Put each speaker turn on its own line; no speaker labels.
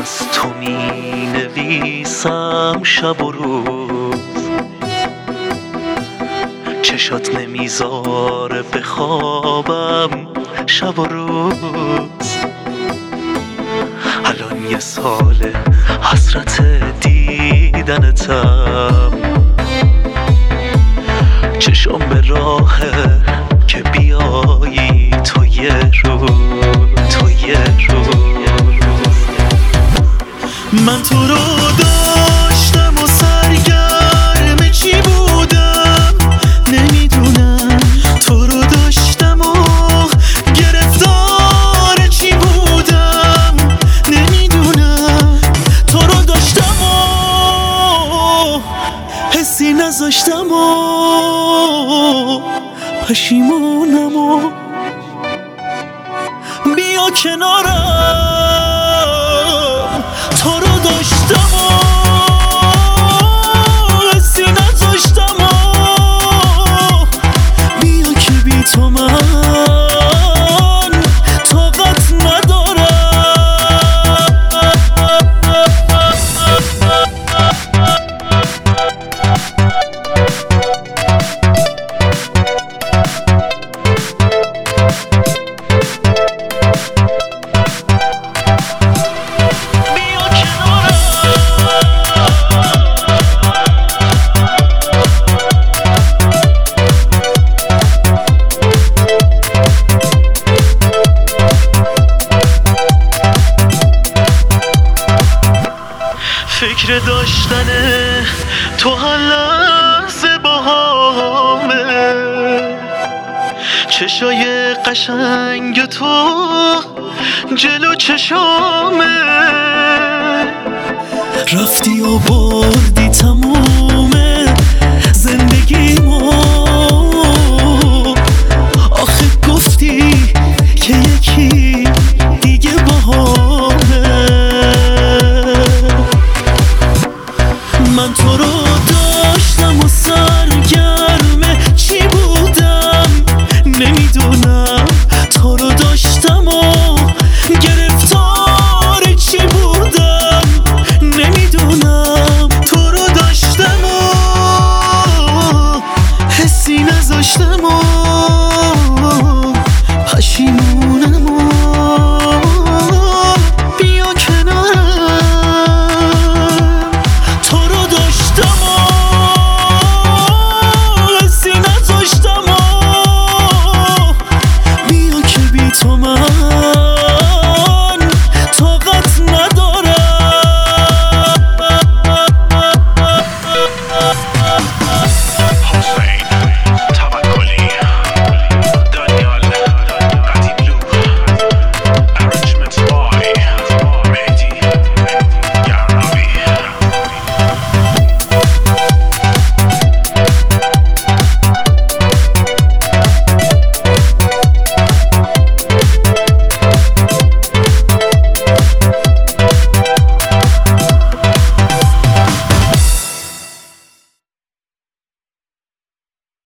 از تو می نویسم شب و روز، چشات نمیذاره بخوابم شب و روز. الان یه ساله حسرت دیدنتم، چشم به راهه که بیایی تو یه روز. من تو رو داشتم و سرگرم چی بودم نمیدونم، تو رو داشتم و گرفتار چی بودم نمیدونم، تو رو داشتم و حسی نذاشتم و پشیمونم و بیا کنارم، تو رو داشتم و حسی نذاشتم و بیا که بی تو من طاقت ندارم. فکر داشتن تو هر لحظه باهامه، چشای قشنگ تو جلو چشامه، رفتی و بردی تموم